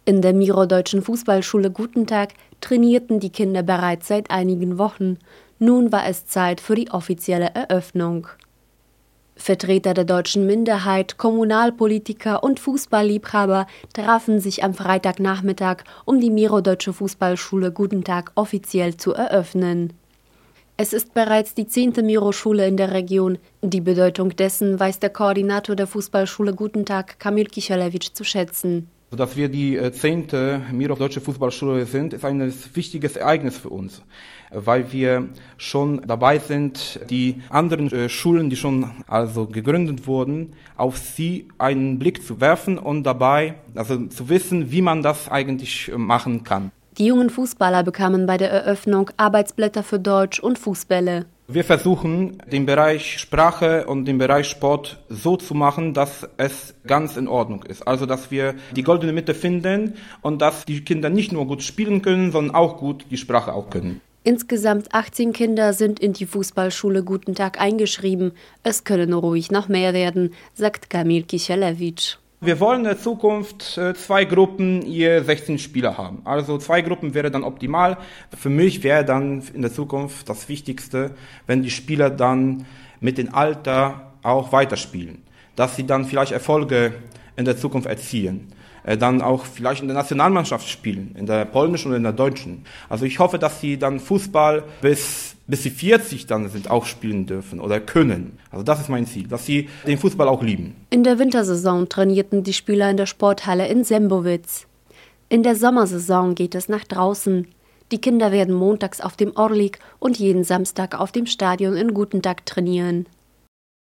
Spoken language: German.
In der Miro-Deutschen Fußballschule Gutentag trainierten die Kinder bereits seit einigen Wochen. Nun war es Zeit für die offizielle Eröffnung. Vertreter der deutschen Minderheit, Kommunalpolitiker und Fußballliebhaber trafen sich am Freitagnachmittag, um die Miro-Deutsche Fußballschule Gutentag offiziell zu eröffnen. Es ist bereits die 10. Miro-Schule in der Region. Die Bedeutung dessen weiß der Koordinator der Fußballschule Gutentag, Kamil Kisielewicz, zu schätzen. Dass wir die 10. Miro-Deutsche Fußballschule sind, ist ein wichtiges Ereignis für uns, weil wir schon dabei sind, die anderen Schulen, die schon gegründet wurden, auf sie einen Blick zu werfen und dabei zu wissen, wie man das eigentlich machen kann. Die jungen Fußballer bekamen bei der Eröffnung Arbeitsblätter für Deutsch und Fußbälle. Wir versuchen, den Bereich Sprache und den Bereich Sport so zu machen, dass es ganz in Ordnung ist. Also, dass wir die goldene Mitte finden und dass die Kinder nicht nur gut spielen können, sondern auch gut die Sprache auch können. Insgesamt 18 Kinder sind in die Fußballschule Gutentag eingeschrieben. Es können ruhig noch mehr werden, sagt Kamil Kisielewicz. Wir wollen in der Zukunft 2 Gruppen je 16 Spieler haben. Also 2 Gruppen wäre dann optimal. Für mich wäre dann in der Zukunft das Wichtigste, wenn die Spieler dann mit dem Alter auch weiterspielen. Dass sie dann vielleicht Erfolge in der Zukunft erzielen. Dann auch vielleicht in der Nationalmannschaft spielen, in der polnischen oder in der deutschen. Also ich hoffe, dass sie dann Fußball bis sie 40 dann sind, auch spielen dürfen oder können. Also das ist mein Ziel, dass sie den Fußball auch lieben. In der Wintersaison trainierten die Spieler in der Sporthalle in Sembowitz. In der Sommersaison geht es nach draußen. Die Kinder werden montags auf dem Orlik und jeden Samstag auf dem Stadion in Gutentag trainieren.